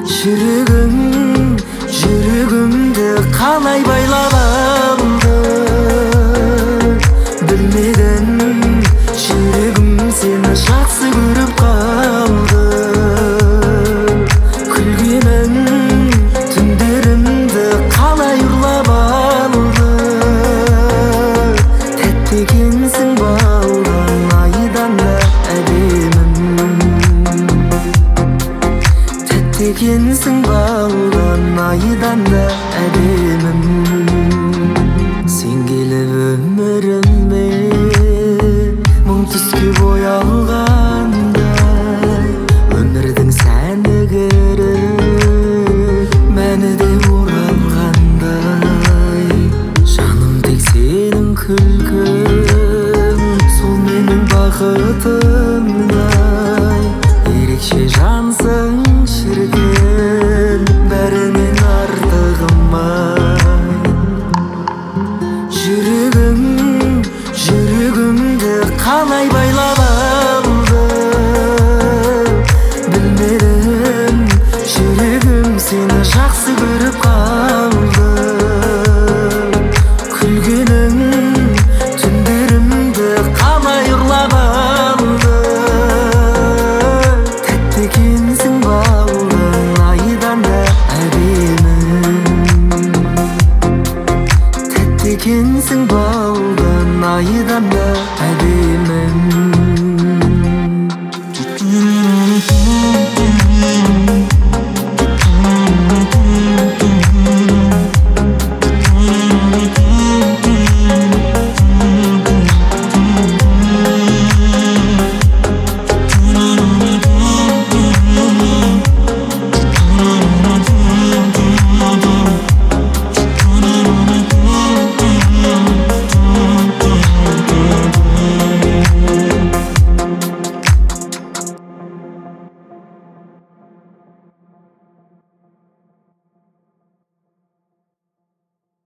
жүрегімді қалай байлап алды білмедім, жүрегім сені жақсы көріп қалды. Күлгенің түндерімді қалай ұрлап алды. Тәтті екенсің балдан айдан да әдемім, тәтті екенсің балдан айдан да әдемім. Сен келіп өміріме мың түске боялғандай, өмірдің сәні кіріп мәні де оралғандай. Жаным тек сенің күлкің, сол менің бақытымдай. Ерекше жансың шіркін, бәріне